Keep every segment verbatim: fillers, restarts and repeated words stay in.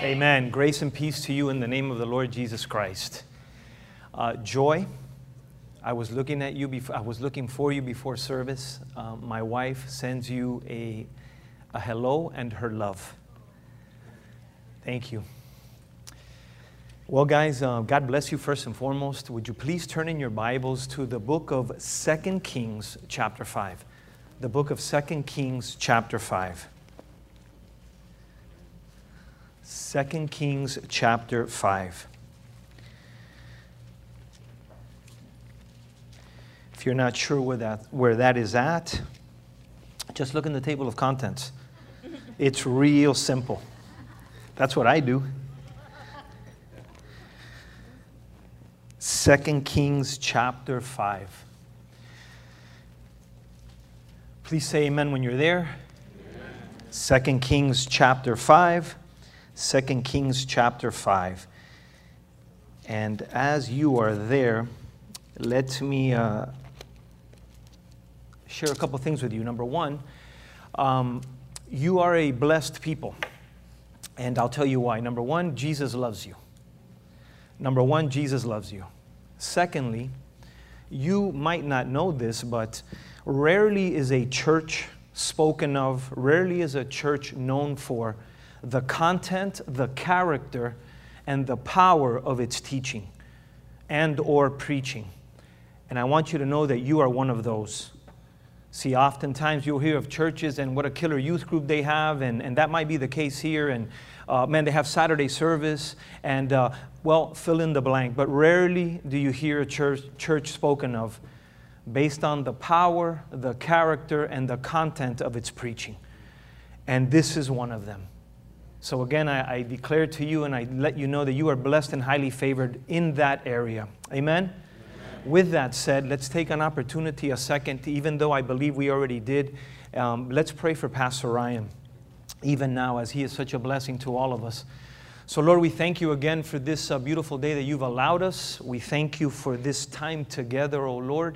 Amen. Grace and peace to you in the name of the Lord Jesus Christ. Uh, Joy, I was looking at you before. I was looking for you before service. Uh, my wife sends you a, a hello and her love. Thank you. Well, guys, uh, God bless you first and foremost. Would you please turn in your Bibles to the book of Second Kings, chapter five. The book of Second Kings, chapter five. Second Kings chapter five. If you're not sure where that, where that is at, just look in the table of contents. It's real simple. That's what I do. Second Kings chapter five. Please say amen when you're there. Second Kings chapter five. Second Kings chapter five. And as you are there, let me uh, share a couple things with you. Number one, um, you are a blessed people. And I'll tell you why. Number one, Jesus loves you. Number one, Jesus loves you. Secondly, you might not know this, but rarely is a church spoken of, rarely is a church known for the content, the character, and the power of its teaching and or preaching. And I want you to know that you are one of those. See, oftentimes you'll hear of churches and what a killer youth group they have, and, and that might be the case here. And uh, man, they have Saturday service, and uh, well, fill in the blank. But rarely do you hear a church, church spoken of based on the power, the character, and the content of its preaching. And this is one of them. So again, I, I declare to you and I let you know that you are blessed and highly favored in that area. Amen? Amen? With that said, let's take an opportunity, a second, even though I believe we already did. Um, let's pray for Pastor Ryan, even now, as he is such a blessing to all of us. So Lord, we thank you again for this uh, beautiful day that you've allowed us. We thank you for this time together, oh Lord.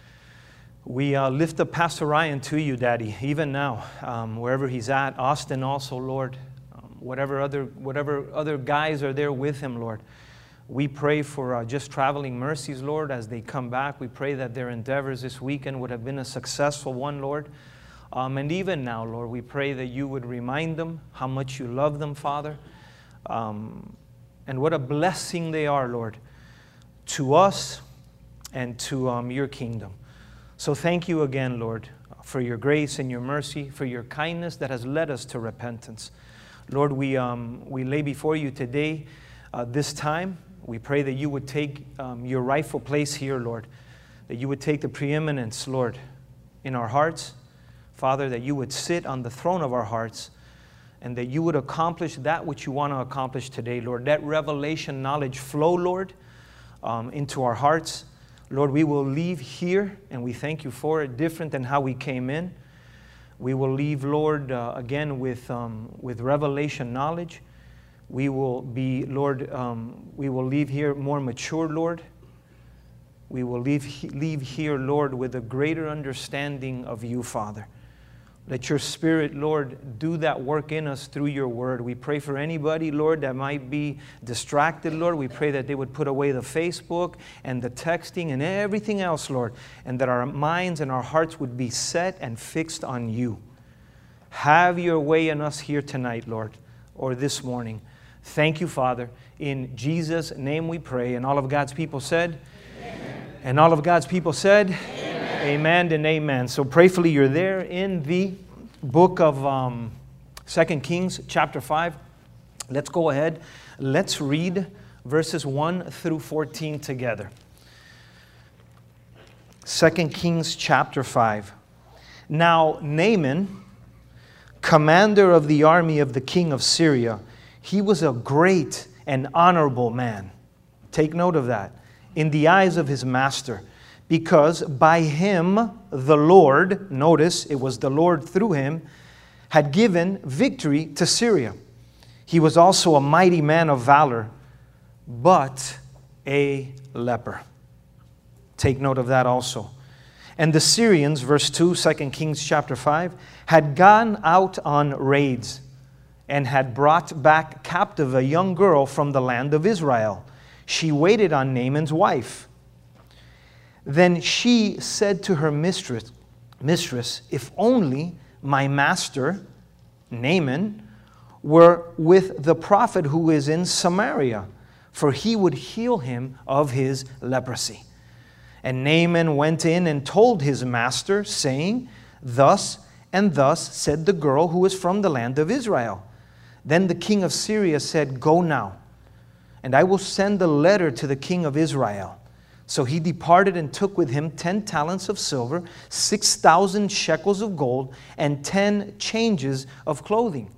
We uh, lift up Pastor Ryan to you, Daddy, even now, um, wherever he's at. Austin also, Lord. Whatever other, whatever other guys are there with him, Lord. We pray for uh, just traveling mercies, Lord, as they come back. We pray that their endeavors this weekend would have been a successful one, Lord. Um, and even now, Lord, we pray that you would remind them how much you love them, Father. Um, and what a blessing they are, Lord, to us and to um, your kingdom. So thank you again, Lord, for your grace and your mercy, for your kindness that has led us to repentance. Lord, we, um, we lay before you today, uh, this time. We pray that you would take um, your rightful place here, Lord. That you would take the preeminence, Lord, in our hearts. Father, that you would sit on the throne of our hearts. And that you would accomplish that which you want to accomplish today, Lord. That revelation knowledge flow, Lord, um, into our hearts. Lord, we will leave here, and we thank you for it, different than how we came in. We will leave, Lord, uh, again with, um, with revelation knowledge. We will be, Lord, um, we will leave here more mature, Lord. We will leave, leave here, Lord, with a greater understanding of you, Father. Let your Spirit, Lord, do that work in us through your word. We pray for anybody, Lord, that might be distracted, Lord. We pray that they would put away the Facebook and the texting and everything else, Lord, and that our minds and our hearts would be set and fixed on you. Have your way in us here tonight, Lord, or this morning. Thank you, Father. In Jesus' name we pray. And all of God's people said, amen. And all of God's people said, amen. Amen and amen. So prayfully you're there in the book of um, Second Kings chapter five. Let's go ahead. Let's read verses one through fourteen together. Second Kings chapter five. Now Naaman, commander of the army of the king of Syria, he was a great and honorable man. Take note of that. In the eyes of his master. Because by him, the Lord, notice it was the Lord through him, had given victory to Syria. He was also a mighty man of valor, but a leper. Take note of that also. And the Syrians, verse two, Second Kings chapter five, had gone out on raids. and had brought back captive a young girl from the land of Israel. She waited on Naaman's wife. Then she said to her mistress, Mistress, if only my master, Naaman, were with the prophet who is in Samaria, for he would heal him of his leprosy. And Naaman went in and told his master, saying, Thus and thus said the girl who is from the land of Israel. Then the king of Syria said, Go now, and I will send a letter to the king of Israel. So he departed and took with him ten talents of silver, six thousand shekels of gold, and ten changes of clothing.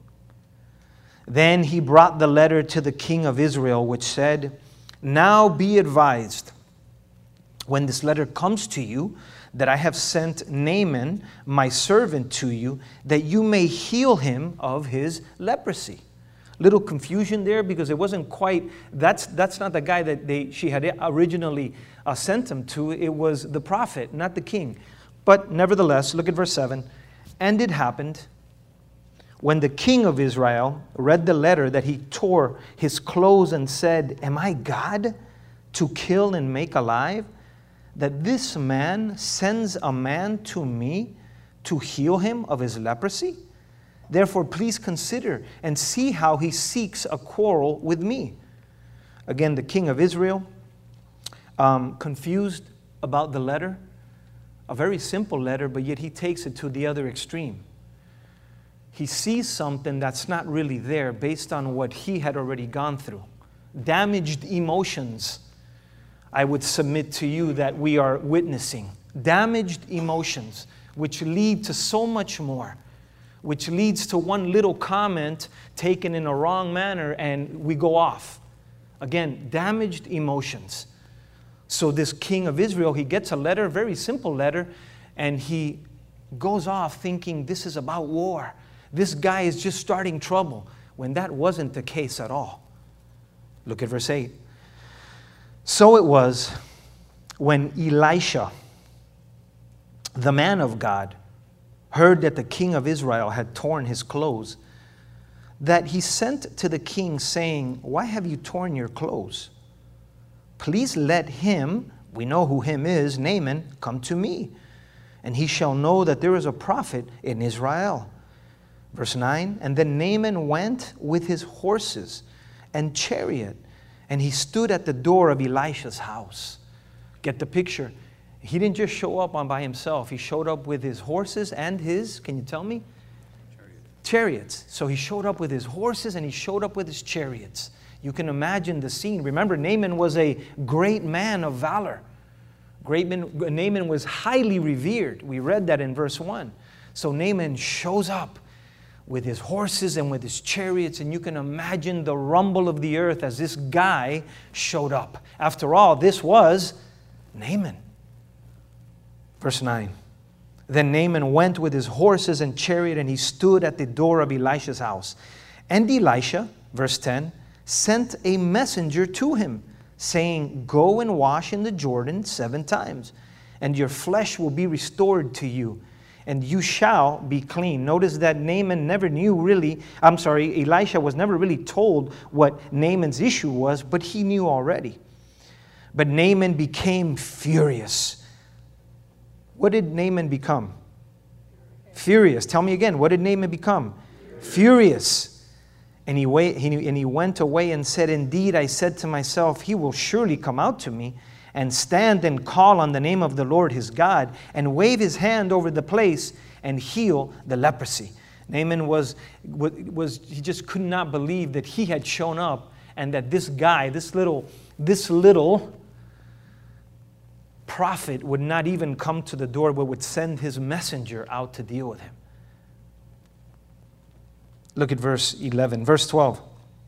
Then he brought the letter to the king of Israel, which said, Now be advised, when this letter comes to you, that I have sent Naaman, my servant, to you, that you may heal him of his leprosy. Little confusion there, because it wasn't quite, that's that's not the guy that they she had originally uh, sent him to. It was the prophet, not the king. But nevertheless, look at verse seven. And it happened, when the king of Israel read the letter, that he tore his clothes and said, Am I God to kill and make alive? That this man sends a man to me to heal him of his leprosy? Therefore, please consider and see how he seeks a quarrel with me. Again, the king of Israel, um, confused about the letter. A very simple letter, but yet he takes it to the other extreme. He sees something that's not really there based on what he had already gone through. Damaged emotions, I would submit to you, that we are witnessing. Damaged emotions, which lead to so much more. Which leads to one little comment taken in a wrong manner and we go off. Again, damaged emotions. So this king of Israel, he gets a letter, a very simple letter, and he goes off thinking this is about war. This guy is just starting trouble, when that wasn't the case at all. Look at verse eight. So it was when Elisha, the man of God, heard that the king of Israel had torn his clothes, that he sent to the king, saying, Why have you torn your clothes? Please let him, we know who him is, Naaman, come to me, and he shall know that there is a prophet in Israel. Verse nine, and then Naaman went with his horses and chariot, and he stood at the door of Elisha's house. Get the picture. He didn't just show up on by himself. He showed up with his horses and his, can you tell me? Chariots. Chariots. So he showed up with his horses and he showed up with his chariots. You can imagine the scene. Remember, Naaman was a great man of valor. Great man, Naaman was highly revered. We read that in verse one. So Naaman shows up with his horses and with his chariots, and you can imagine the rumble of the earth as this guy showed up. After all, this was Naaman. Verse nine, then Naaman went with his horses and chariot, and he stood at the door of Elisha's house. And Elisha, verse ten, sent a messenger to him, saying, Go and wash in the Jordan seven times, and your flesh will be restored to you, and you shall be clean. Notice that Naaman never knew really, I'm sorry, Elisha was never really told what Naaman's issue was, but he knew already. But Naaman became furious. What did Naaman become? Furious. Tell me again, what did Naaman become? Furious. And he, wait, he, and he went away and said, Indeed, I said to myself, he will surely come out to me and stand and call on the name of the Lord his God and wave his hand over the place and heal the leprosy. Naaman was, was, he just could not believe that he had shown up and that this guy, this little, this little prophet would not even come to the door, but would send his messenger out to deal with him. Look at verse eleven, verse twelve.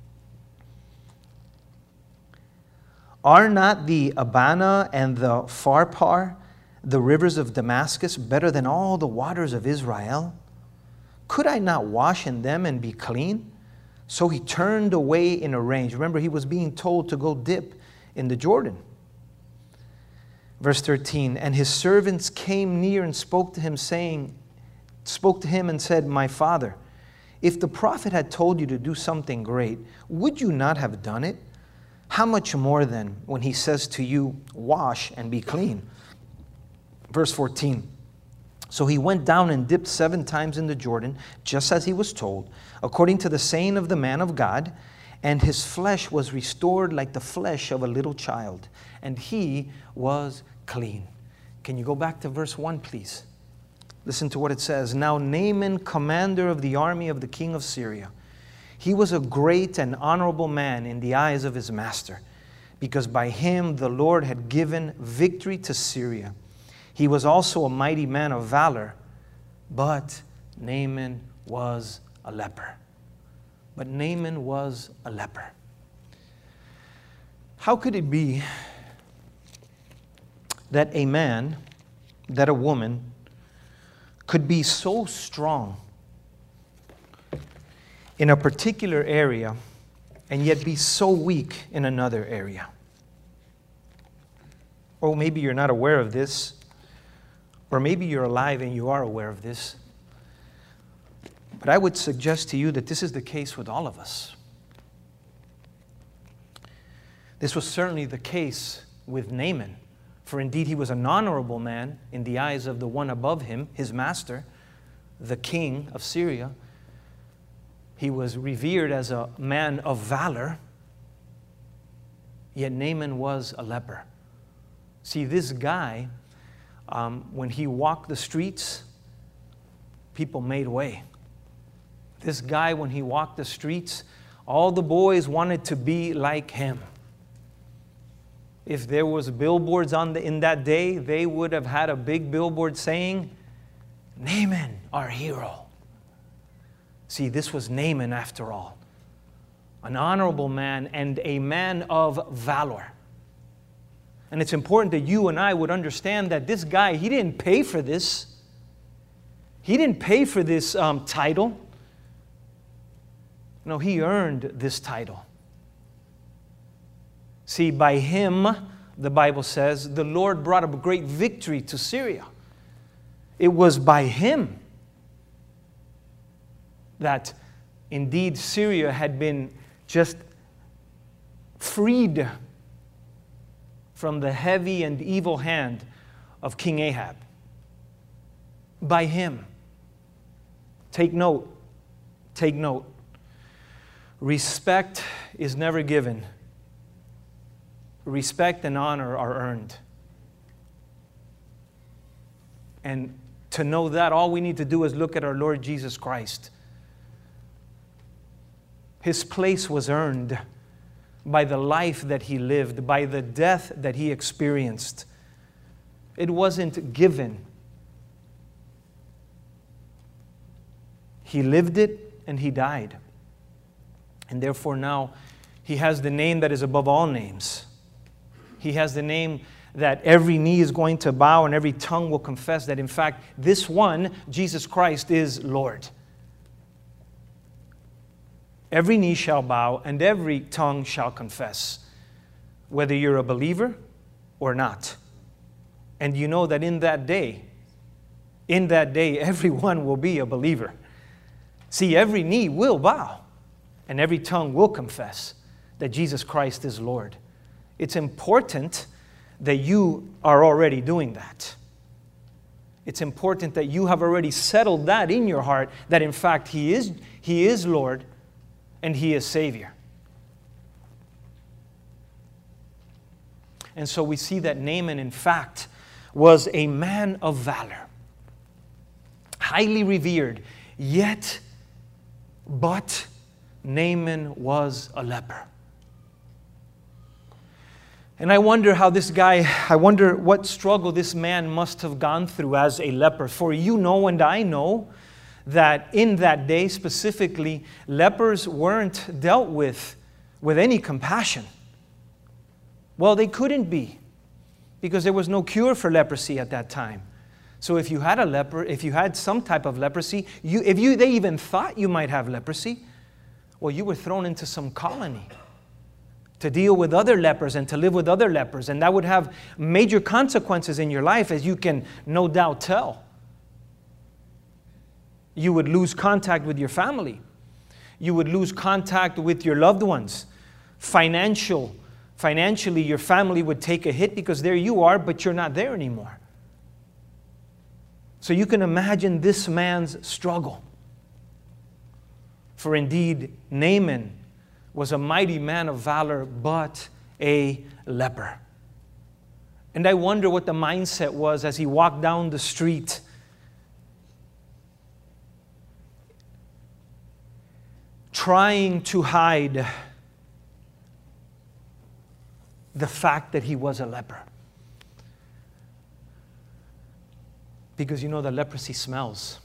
Are not the Abana and the Pharpar, the rivers of Damascus, better than all the waters of Israel? Could I not wash in them and be clean? So he turned away in a range. Remember, he was being told to go dip in the Jordan. Verse thirteen, and his servants came near and spoke to him, saying, spoke to him and said, My father, if the prophet had told you to do something great, would you not have done it? How much more then when he says to you, wash and be clean? Verse fourteen. So he went down and dipped seven times in the Jordan, just as he was told, according to the saying of the man of God, and his flesh was restored like the flesh of a little child, and he was clean. Can you go back to verse one, please? Listen to what it says. Now Naaman, commander of the army of the king of Syria, he was a great and honorable man in the eyes of his master, because by him the Lord had given victory to Syria. He was also a mighty man of valor, but Naaman was a leper. But Naaman was a leper. How could it be that a man, that a woman, could be so strong in a particular area and yet be so weak in another area? Or maybe you're not aware of this. Or maybe you're alive and you are aware of this. But I would suggest to you that this is the case with all of us. This was certainly the case with Naaman. For indeed he was an honorable man in the eyes of the one above him, his master, the king of Syria. He was revered as a man of valor. Yet Naaman was a leper. See, this guy, Um, when he walked the streets, people made way. This guy, when he walked the streets, all the boys wanted to be like him. If there was billboards on the, in that day, they would have had a big billboard saying, Naaman, our hero. See, this was Naaman after all. An honorable man and a man of valor. And it's important that you and I would understand that this guy, he didn't pay for this. He didn't pay for this um, title. No, he earned this title. See, by him, the Bible says, the Lord brought a great victory to Syria. It was by him that indeed Syria had been just freed from the heavy and evil hand of King Ahab. By him. Take note. Take note. Respect is never given. Respect and honor are earned. And to know that, all we need to do is look at our Lord Jesus Christ. His place was earned by the life that he lived, by the death that he experienced. It wasn't given. He lived it and he died. And therefore now he has the name that is above all names. He has the name that every knee is going to bow and every tongue will confess that in fact this one, Jesus Christ, is Lord. Every knee shall bow and every tongue shall confess, whether you're a believer or not. And you know that in that day, in that day, everyone will be a believer. See, every knee will bow and every tongue will confess that Jesus Christ is Lord. It's important that you are already doing that. It's important that you have already settled that in your heart, that in fact He is, He is Lord and He is Savior. And so we see that Naaman, in fact, was a man of valor, highly revered, yet, but Naaman was a leper. And I wonder how this guy, I wonder what struggle this man must have gone through as a leper. For you know and I know that in that day specifically, lepers weren't dealt with with any compassion. Well, they couldn't be, because there was no cure for leprosy at that time. So if you had a leper, if you had some type of leprosy, you, if you, they even thought you might have leprosy, well, you were thrown into some colony to deal with other lepers and to live with other lepers. And that would have major consequences in your life, as you can no doubt tell. You would lose contact with your family. You would lose contact with your loved ones. Financial, financially, your family would take a hit because there you are, but you're not there anymore. So you can imagine this man's struggle. For indeed, Naaman was a mighty man of valor, but a leper. And I wonder what the mindset was as he walked down the street. Trying to hide the fact that he was a leper. Because you know that leprosy smells.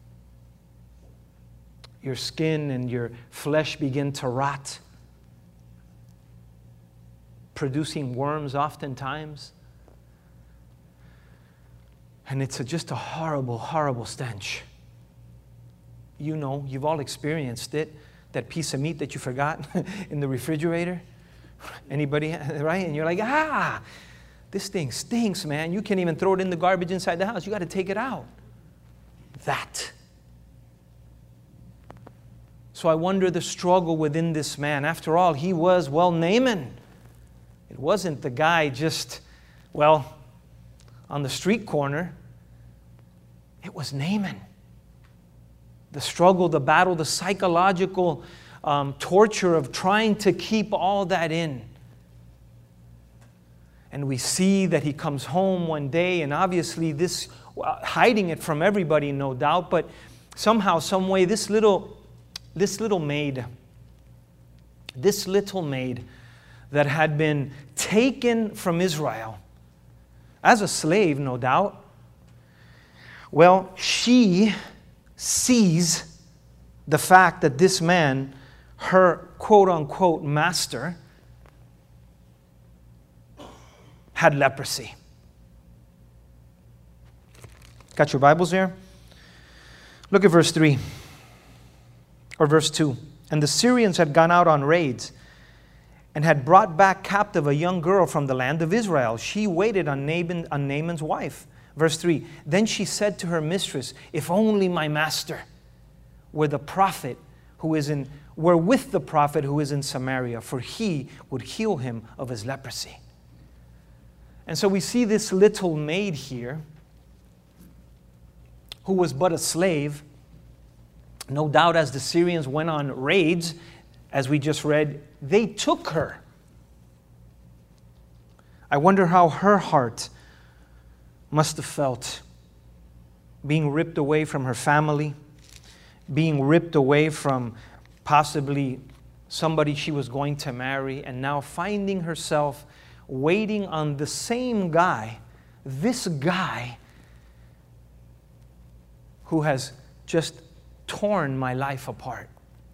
Your skin and your flesh begin to rot, producing worms oftentimes. And it's a, just a horrible, horrible stench. You know, you've all experienced it. That piece of meat that you forgot in the refrigerator. Anybody, right? And you're like, ah, this thing stinks, man. You can't even throw it in the garbage inside the house. You got to take it out. That. So I wonder the struggle within this man. After all, he was, well, Naaman. It wasn't the guy just, well, on the street corner. It was Naaman. The struggle, the battle, the psychological um, torture of trying to keep all that in. And we see that he comes home one day, and obviously this, well, hiding it from everybody, no doubt, but somehow, some way, this little, this little maid, this little maid that had been taken from Israel as a slave, no doubt, well, she sees the fact that this man, her quote-unquote master, had leprosy. Got your Bibles there? Look at verse three, or verse two. And the Syrians had gone out on raids and had brought back captive a young girl from the land of Israel. She waited on Naaman, on Naaman's wife. Verse three, then she said to her mistress, if only my master were the prophet who is in, were with the prophet who is in Samaria, for he would heal him of his leprosy. And so we see this little maid here, who was but a slave. No doubt as the Syrians went on raids, as we just read, they took her. I wonder how her heart must have felt, being ripped away from her family, being ripped away from possibly somebody she was going to marry, and now finding herself waiting on the same guy, this guy who has just torn my life apart.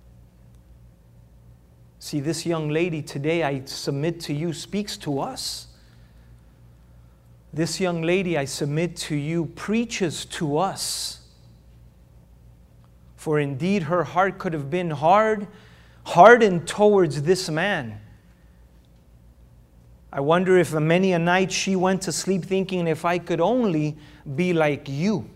See, this young lady today, I submit to you, speaks to us. This young lady, I submit to you, preaches to us. For indeed, her heart could have been hard, hardened towards this man. I wonder if many a night she went to sleep thinking, if I could only be like you.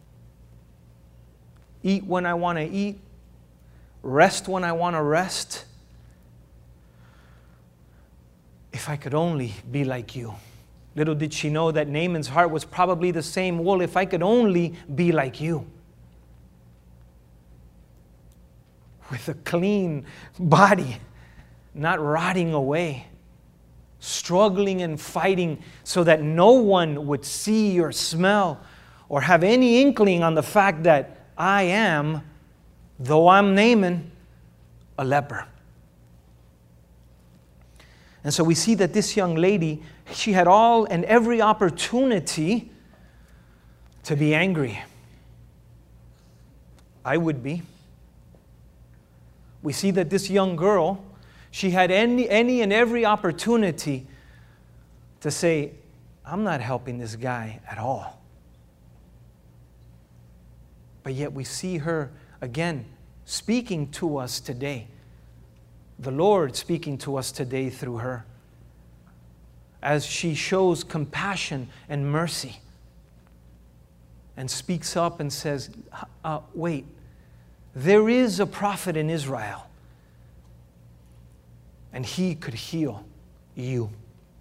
Eat when I want to eat, rest when I want to rest. If I could only be like you. Little did she know that Naaman's heart was probably the same. Well, if I could only be like you. With a clean body, not rotting away, struggling and fighting so that no one would see or smell or have any inkling on the fact that I am, though I'm Naaman, a leper. And so we see that this young lady, she had all and every opportunity to be angry. I would be. We see that this young girl, she had any, any and every opportunity to say, I'm not helping this guy at all. But yet we see her again speaking to us today. The Lord speaking to us today through her, as she shows compassion and mercy and speaks up and says, uh, wait, there is a prophet in Israel, and he could heal you.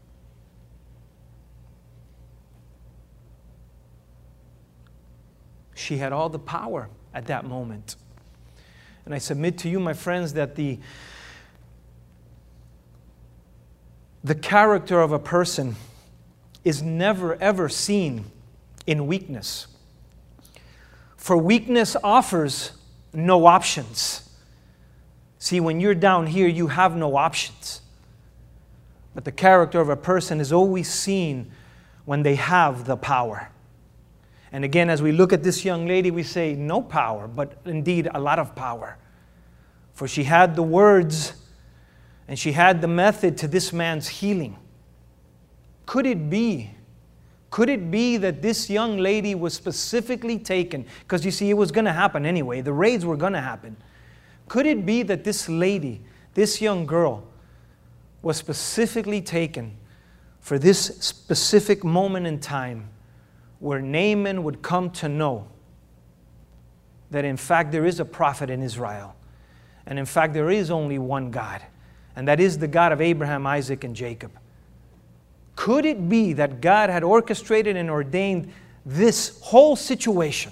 She had all the power at that moment. And I submit to you, my friends, that the, the character of a person is never, ever seen in weakness. For weakness offers no options. See, when you're down here, you have no options. But the character of a person is always seen when they have the power. And again, as we look at this young lady, we say no power, but indeed a lot of power. For she had the words and she had the method to this man's healing. Could it be, could it be that this young lady was specifically taken? Because you see, it was going to happen anyway. The raids were going to happen. Could it be that this lady, this young girl, was specifically taken for this specific moment in time where Naaman would come to know that in fact there is a prophet in Israel, and in fact there is only one God, and that is the God of Abraham, Isaac, and Jacob? Could it be that God had orchestrated and ordained this whole situation?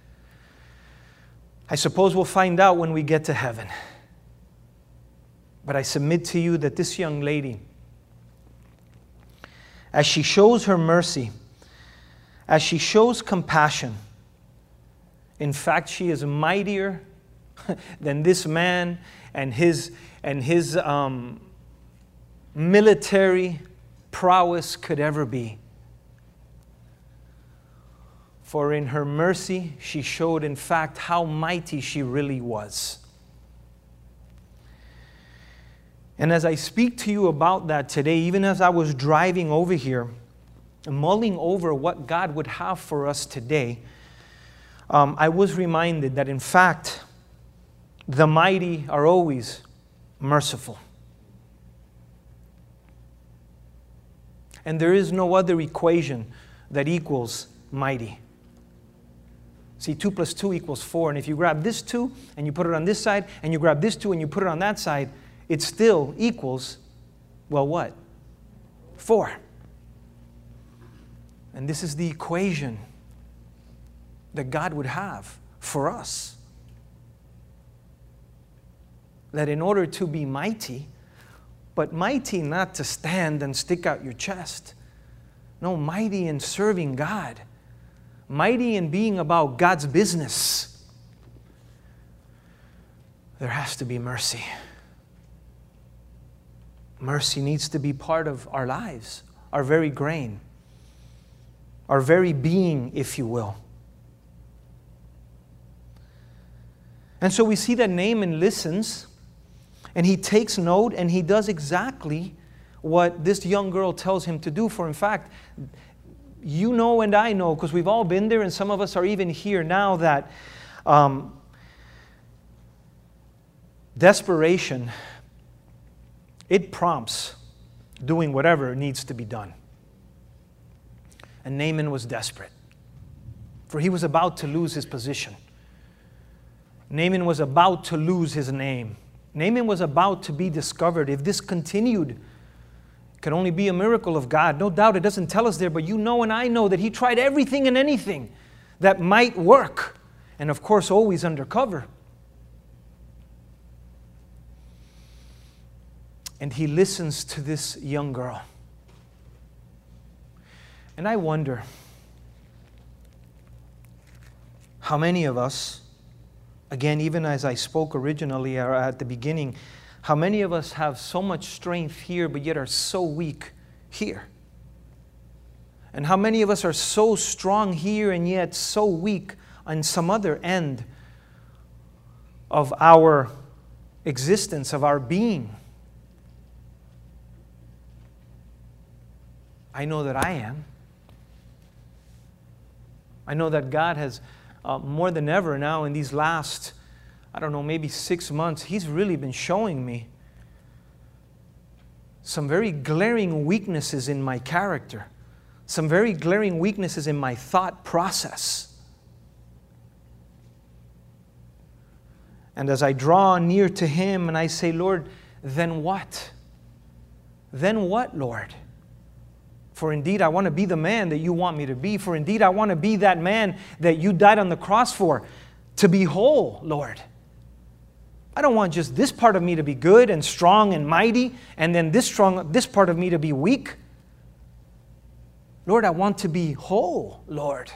I suppose we'll find out when we get to heaven. But I submit to you that this young lady, as she shows her mercy, as she shows compassion, in fact, she is mightier than this man and his, and his um, military prowess could ever be. For in her mercy, she showed, in fact, how mighty she really was. And as I speak to you about that today, even as I was driving over here, mulling over what God would have for us today, um, I was reminded that in fact, the mighty are always merciful. And there is no other equation that equals mighty. See, two plus two equals four. And if you grab this two and you put it on this side, and you grab this two and you put it on that side, it still equals, well, what? Four. And this is the equation that God would have for us. That in order to be mighty, but mighty not to stand and stick out your chest. No, mighty in serving God. Mighty in being about God's business. There has to be mercy. Mercy needs to be part of our lives, our very grain, our very being, if you will. And so we see that Naaman listens, and he takes note, and he does exactly what this young girl tells him to do. For in fact, you know and I know, because we've all been there, and some of us are even here now, that um, desperation, it prompts doing whatever needs to be done. And Naaman was desperate, for he was about to lose his position. Naaman was about to lose his name. Naaman was about to be discovered. If this continued, it could only be a miracle of God. No doubt it doesn't tell us there, but you know and I know that he tried everything and anything that might work. And of course, always undercover. And he listens to this young girl. And I wonder how many of us, again, even as I spoke originally or at the beginning, how many of us have so much strength here but yet are so weak here? And how many of us are so strong here and yet so weak on some other end of our existence, of our being? I know that I am. I know that God has, uh, more than ever now in these last, I don't know, maybe six months, He's really been showing me some very glaring weaknesses in my character, some very glaring weaknesses in my thought process. And as I draw near to Him and I say, Lord, then what? Then what, Lord? For indeed, I want to be the man that you want me to be. For indeed, I want to be that man that you died on the cross for, to be whole, Lord. I don't want just this part of me to be good and strong and mighty, and then this strong, this part of me to be weak. Lord, I want to be whole, Lord.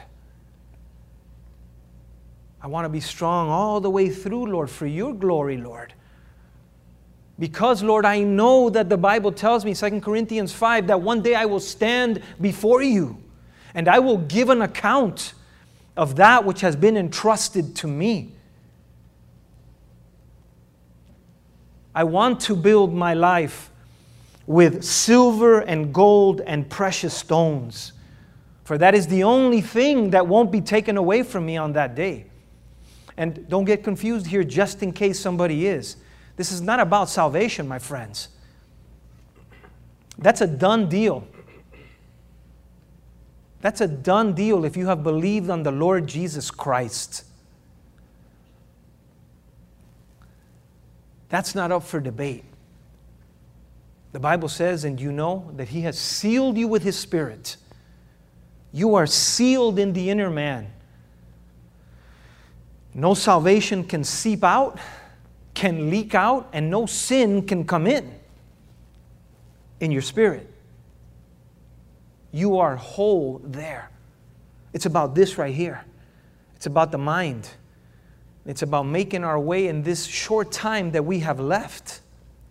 I want to be strong all the way through, Lord, for your glory, Lord. Because, Lord, I know that the Bible tells me, Second Corinthians five, that one day I will stand before you and I will give an account of that which has been entrusted to me. I want to build my life with silver and gold and precious stones, for that is the only thing that won't be taken away from me on that day. And don't get confused here, just in case somebody is. This is not about salvation, my friends. That's a done deal. That's a done deal if you have believed on the Lord Jesus Christ. That's not up for debate. The Bible says, and you know, that He has sealed you with His Spirit. You are sealed in the inner man. No salvation can seep out, can leak out, and no sin can come in in your spirit. You are whole there. It's about this right here. It's about the mind. It's about making our way in this short time that we have left.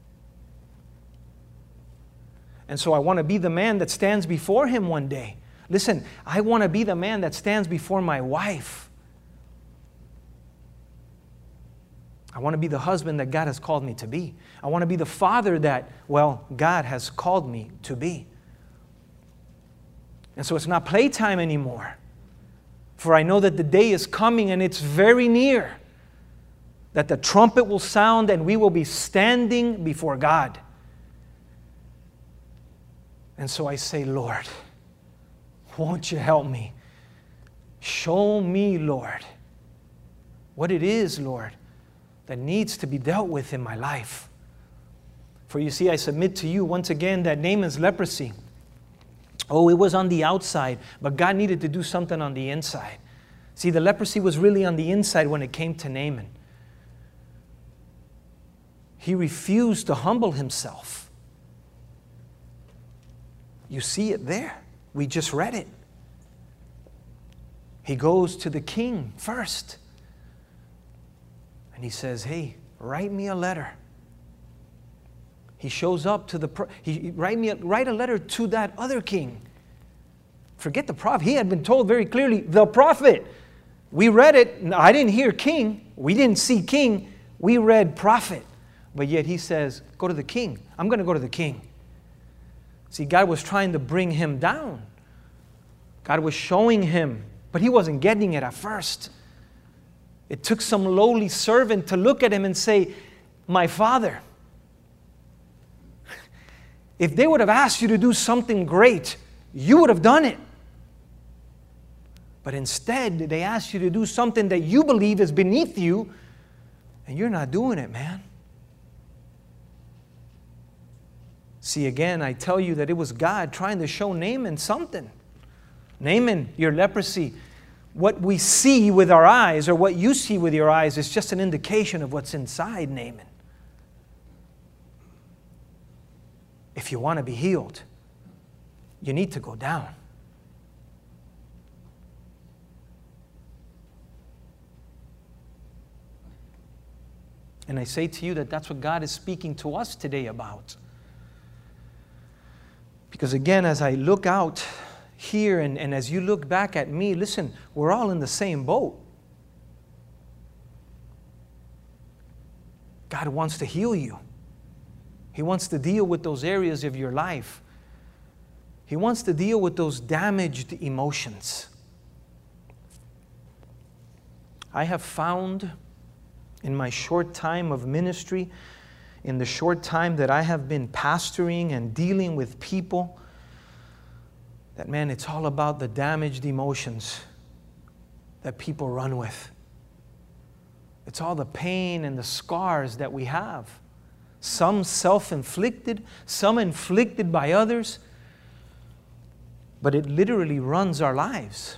And so I want to be the man that stands before Him one day. Listen, I want to be the man that stands before my wife. I want to be the husband that God has called me to be. I want to be the father that, well, God has called me to be. And so it's not playtime anymore. For I know that the day is coming and it's very near that the trumpet will sound and we will be standing before God. And so I say, Lord, won't you help me? Show me, Lord, what it is, Lord, that needs to be dealt with in my life. For you see, I submit to you once again that Naaman's leprosy, oh, it was on the outside, but God needed to do something on the inside. See, the leprosy was really on the inside when it came to Naaman. He refused to humble himself. You see it there. We just read it. He goes to the king first. And he says, hey, write me a letter. He shows up to the, he write me a, write a letter to that other king. Forget the prophet. He had been told very clearly, the prophet. We read it. I didn't hear king. We didn't see king. We read prophet. But yet he says, go to the king. I'm going to go to the king. See, God was trying to bring him down. God was showing him, but he wasn't getting it at first. It took some lowly servant to look at him and say, my father, if they would have asked you to do something great, you would have done it. But instead, they asked you to do something that you believe is beneath you, and you're not doing it, man. See, again, I tell you that it was God trying to show Naaman something. Naaman, your leprosy, what we see with our eyes, or what you see with your eyes, is just an indication of what's inside Naaman. If you want to be healed, you need to go down. And I say to you that that's what God is speaking to us today about. Because again, as I look out here and, and as you look back at me, listen, we're all in the same boat. God wants to heal you. He wants to deal with those areas of your life. He wants to deal with those damaged emotions. I have found in my short time of ministry, in the short time that I have been pastoring and dealing with people, that, man, it's all about the damaged emotions that people run with. It's all the pain and the scars that we have. Some self-inflicted, some inflicted by others. But it literally runs our lives.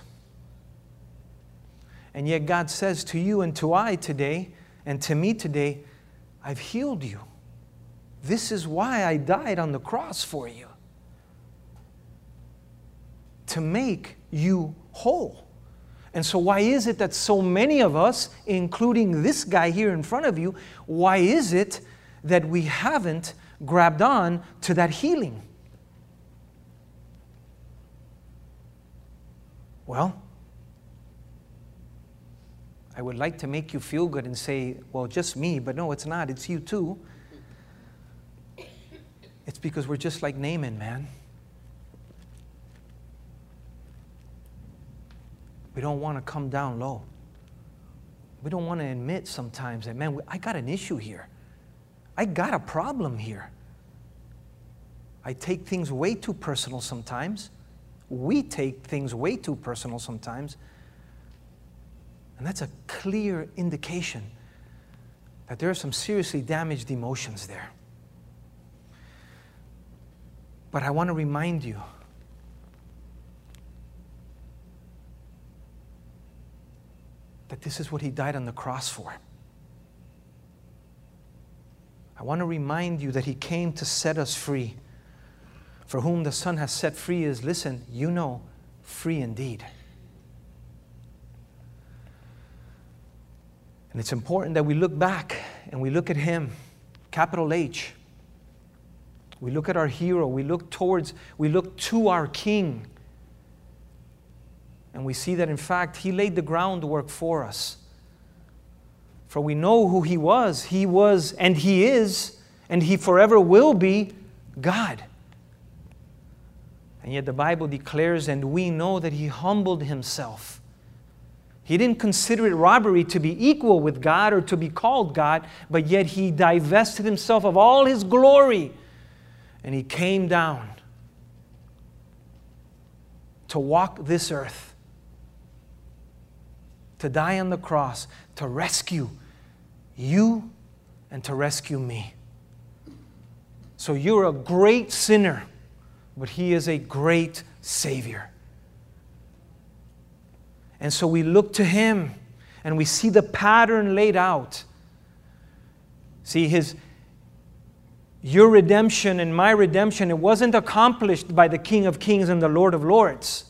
And yet God says to you and to I today, and to me today, I've healed you. This is why I died on the cross for you. To make you whole. And so why is it that so many of us, including this guy here in front of you, why is it that we haven't grabbed on to that healing? Well, I would like to make you feel good and say, well, just me, but no, it's not. It's you too. It's because we're just like Naaman, man. We don't want to come down low. We don't want to admit sometimes that, man, I got an issue here. I got a problem here. I take things way too personal sometimes. We take things way too personal sometimes. And that's a clear indication that there are some seriously damaged emotions there. But I want to remind you that this is what He died on the cross for. I want to remind you that He came to set us free. For whom the Son has set free is, listen, you know, free indeed. And it's important that we look back and we look at Him, capital H. We look at our hero, we look towards, we look to our King. And we see that in fact, He laid the groundwork for us. For we know who He was. He was and He is and He forever will be God. And yet the Bible declares, and we know that He humbled Himself. He didn't consider it robbery to be equal with God or to be called God, but yet He divested Himself of all His glory. And He came down to walk this earth, to die on the cross, to rescue you and to rescue me. So you're a great sinner, but He is a great Savior. And so we look to Him and we see the pattern laid out. See, His, your redemption and my redemption, it wasn't accomplished by the King of Kings and the Lord of Lords.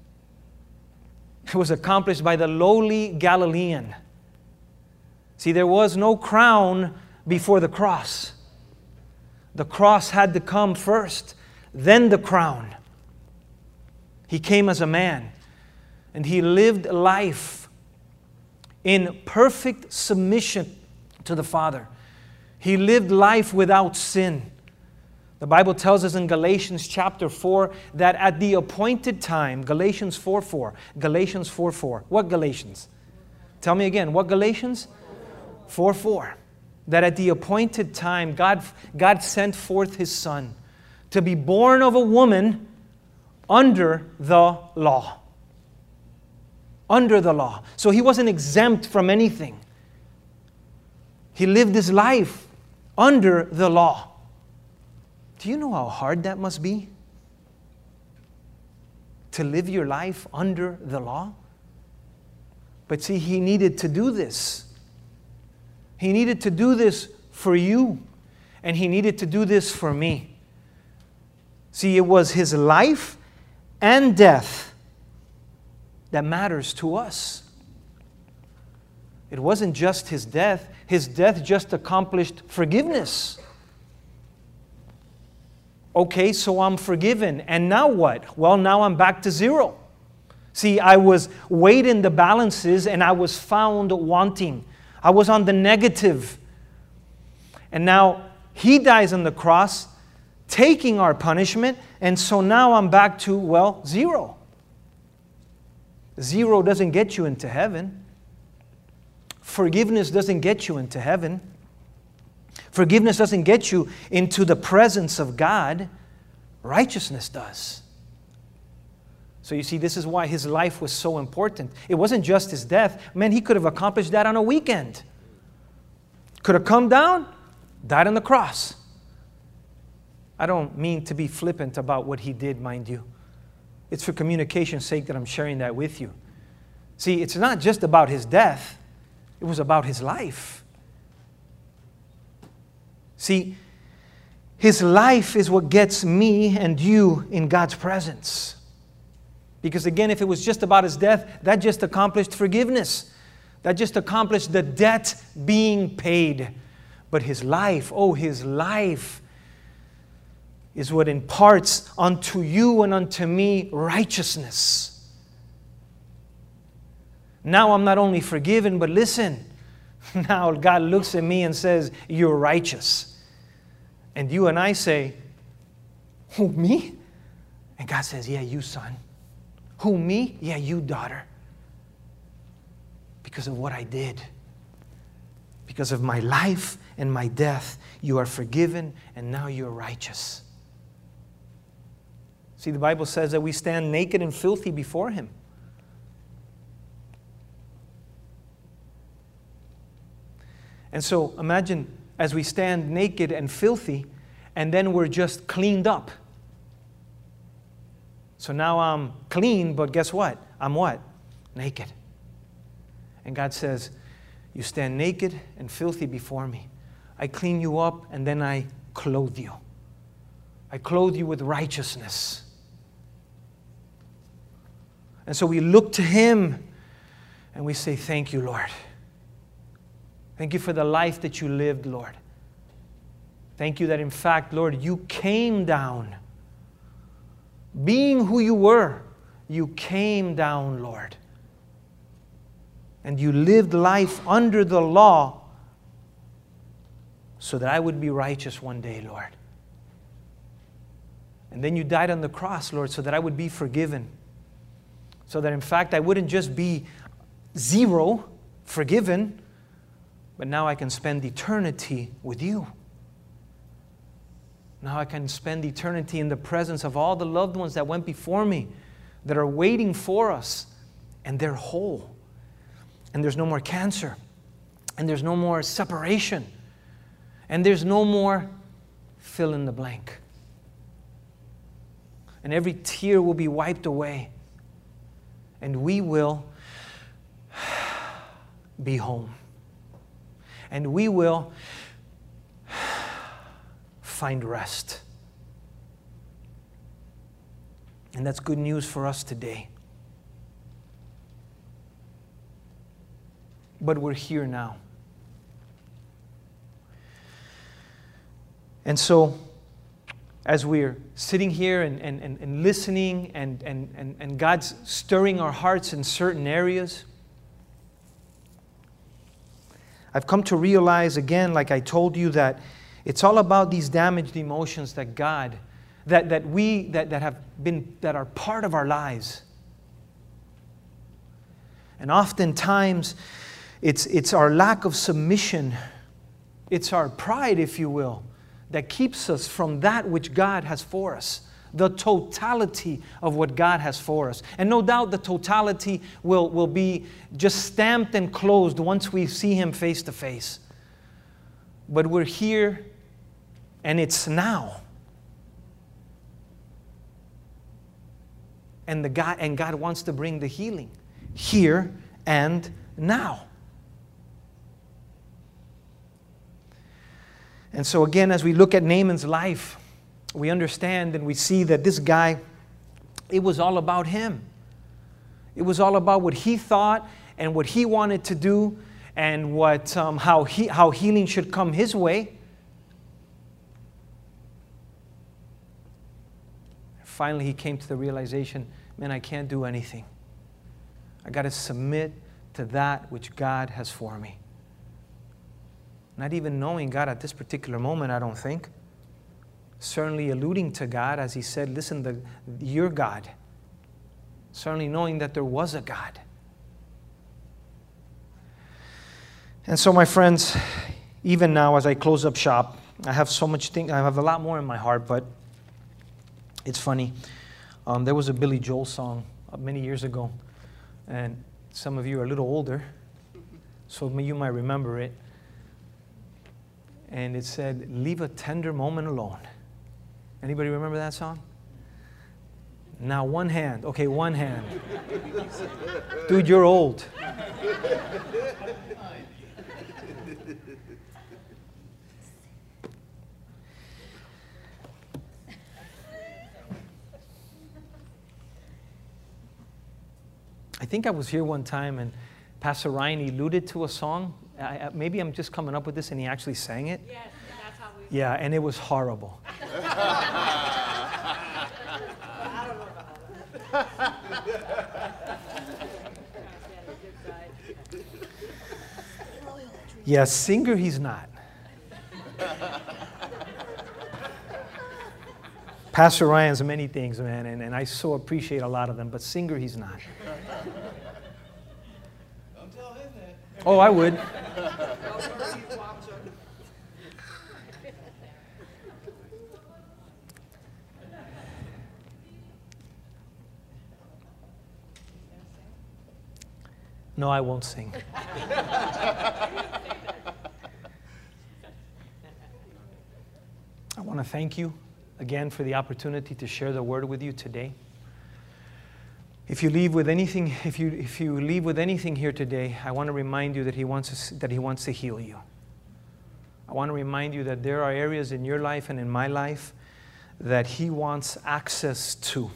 It was accomplished by the lowly Galilean. See, there was no crown before the cross. The cross had to come first, then the crown. He came as a man. And He lived life in perfect submission to the Father. He lived life without sin. The Bible tells us in Galatians chapter four that at the appointed time, Galatians four four, Galatians four four. What Galatians? Tell me again, what Galatians? four four. That at the appointed time, God, God sent forth His Son to be born of a woman under the law. Under the law. So He wasn't exempt from anything. He lived His life under the law. Do you know how hard that must be? To live your life under the law? But see, He needed to do this. He needed to do this for you. And He needed to do this for me. See, it was His life and death that matters to us. It wasn't just His death. His death just accomplished forgiveness. Okay, so I'm forgiven. And now what? Well, now I'm back to zero. See, I was weighed in the balances and I was found wanting. I was on the negative. And now He dies on the cross, taking our punishment. And so now I'm back to, well, zero. Zero doesn't get you into heaven. Forgiveness doesn't get you into heaven. Forgiveness doesn't get you into the presence of God. Righteousness does. So you see, this is why His life was so important. It wasn't just His death. Man, He could have accomplished that on a weekend. Could have come down, died on the cross. I don't mean to be flippant about what he did, mind you. It's for communication's sake that I'm sharing that with you. See, it's not just about his death. It was about his life. See, his life is what gets me and you in God's presence. Because again, if it was just about his death, that just accomplished forgiveness. That just accomplished the debt being paid. But his life, oh, his life is what imparts unto you and unto me righteousness. Now I'm not only forgiven, but listen, now God looks at me and says, you're righteous. And you and I say, who, me? And God says, yeah, you, son. Who, me? Yeah, you, daughter. Because of what I did. Because of my life and my death, you are forgiven and now you're righteous. See, the Bible says that we stand naked and filthy before him. And so imagine as we stand naked and filthy, and then we're just cleaned up. So now I'm clean, but guess what? I'm what? Naked. And God says, you stand naked and filthy before me. I clean you up, and then I clothe you. I clothe you with righteousness. And so we look to him, and we say, thank you, Lord. Thank you for the life that you lived, Lord. Thank you that, in fact, Lord, you came down. Being who you were, you came down, Lord. And you lived life under the law so that I would be righteous one day, Lord. And then you died on the cross, Lord, so that I would be forgiven. So that, in fact, I wouldn't just be zero forgiven, but now I can spend eternity with you. Now I can spend eternity in the presence of all the loved ones that went before me, that are waiting for us, and they're whole. And there's no more cancer, and there's no more separation, and there's no more fill in the blank. And every tear will be wiped away, and we will be home. And we will find rest. And that's good news for us today. But we're here now. And so, as we're sitting here and, and, and, and listening, and, and, and, and God's stirring our hearts in certain areas, I've come to realize again, like I told you, that it's all about these damaged emotions that God, that, that we, that, that have been, that are part of our lives. And oftentimes, it's, it's our lack of submission, it's our pride, if you will, that keeps us from that which God has for us. The totality of what God has for us. And no doubt the totality will, will be just stamped and closed once we see him face to face. But we're here, and it's now. And, the God, and God wants to bring the healing here and now. And so again, as we look at Naaman's life, we understand and we see that this guy, it was all about him. It was all about what he thought and what he wanted to do, and what um, how he how healing should come his way. Finally, he came to the realization, man, I can't do anything. I got to submit to that which God has for me. Not even knowing God at this particular moment, I don't think. Certainly alluding to God as he said, listen, the, you're God. Certainly knowing that there was a God. And so, my friends, even now as I close up shop, I have so much thing. I have a lot more in my heart, but it's funny. Um, there was a Billy Joel song many years ago, and some of you are a little older, so you might remember it. And it said, leave a tender moment alone. Anybody remember that song? Now one hand. Okay, one hand. Dude, you're old. I think I was here one time and Pastor Ryan alluded to a song. I, I, maybe I'm just coming up with this and he actually sang it. Yes, that's how we. Yeah, and it was horrible. Yeah, singer he's not. Pastor Ryan's many things, man, and, and I so appreciate a lot of them, but singer he's not. Don't tell him that. Oh, I would. No, I won't sing. I want to thank you again for the opportunity to share the word with you today. If you leave with anything, if you if you leave with anything here today, I want to remind you that he wants to, that he wants to heal you. I want to remind you that there are areas in your life and in my life that he wants access to.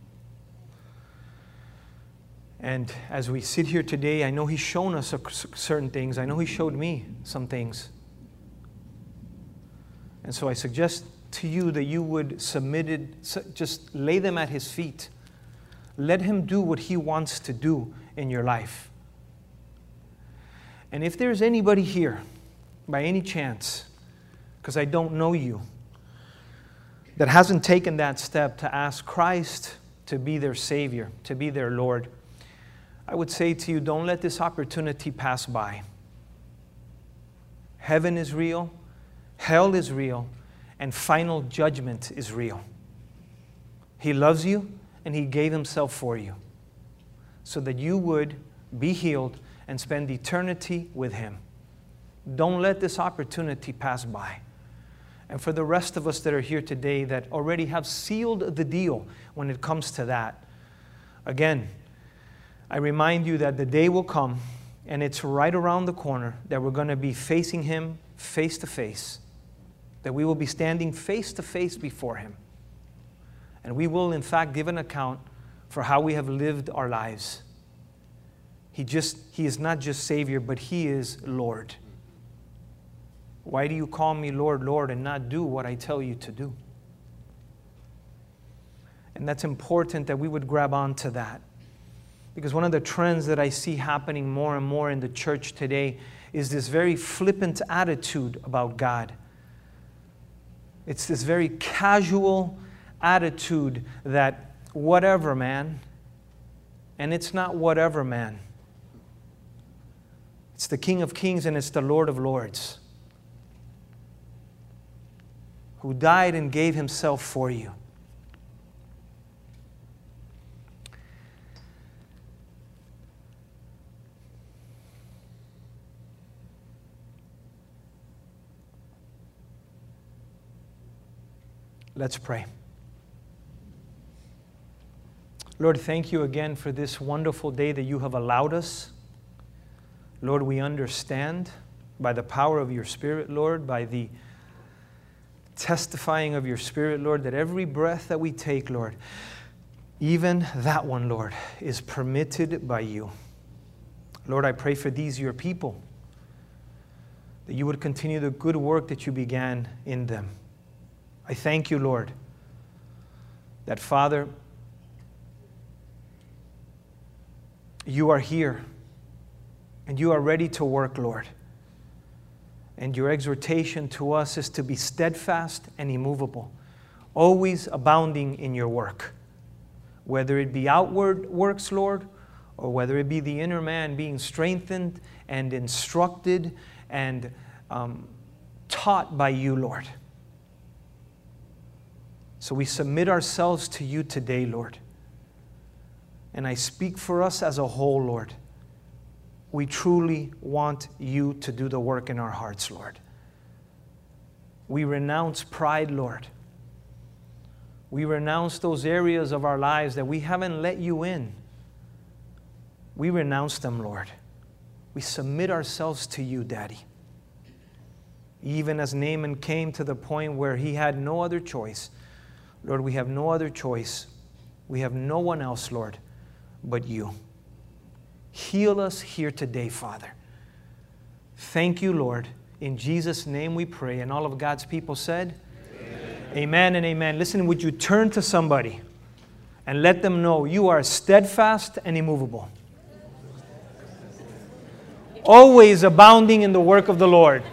And as we sit here today, I know he's shown us certain things. I know he showed me some things. And so I suggest to you that you would submit it, just lay them at his feet. Let him do what he wants to do in your life. And if there's anybody here, by any chance, because I don't know you, that hasn't taken that step to ask Christ to be their Savior, to be their Lord, I would say to you, don't let this opportunity pass by. Heaven is real, hell is real, and final judgment is real. He loves you, and he gave himself for you so that you would be healed and spend eternity with him. Don't let this opportunity pass by. And for the rest of us that are here today that already have sealed the deal when it comes to that, again, I remind you that the day will come, and it's right around the corner, that we're going to be facing him face to face, that we will be standing face to face before him. And we will, in fact, give an account for how we have lived our lives. He just, he is not just Savior, but he is Lord. Why do you call me Lord, Lord, and not do what I tell you to do? And that's important that we would grab onto that. Because one of the trends that I see happening more and more in the church today is this very flippant attitude about God. It's this very casual attitude that whatever, man. And it's not whatever, man. It's the King of Kings and it's the Lord of Lords, who died and gave himself for you. Let's pray. Lord, thank you again for this wonderful day that you have allowed us. Lord, we understand by the power of your Spirit, Lord, by the testifying of your Spirit, Lord, that every breath that we take, Lord, even that one, Lord, is permitted by you. Lord, I pray for these, your people, that you would continue the good work that you began in them. I thank you, Lord, that, Father, you are here and you are ready to work, Lord. And your exhortation to us is to be steadfast and immovable, always abounding in your work, whether it be outward works, Lord, or whether it be the inner man being strengthened and instructed and um, taught by you, Lord. So we submit ourselves to you today, Lord. And I speak for us as a whole, Lord. We truly want you to do the work in our hearts, Lord. We renounce pride, Lord. We renounce those areas of our lives that we haven't let you in. We renounce them, Lord. We submit ourselves to you, Daddy. Even as Naaman came to the point where he had no other choice, Lord, we have no other choice. We have no one else, Lord, but you. Heal us here today, Father. Thank you, Lord. In Jesus' name we pray. And all of God's people said, amen, amen and amen. Listen, would you turn to somebody and let them know you are steadfast and immovable, always abounding in the work of the Lord.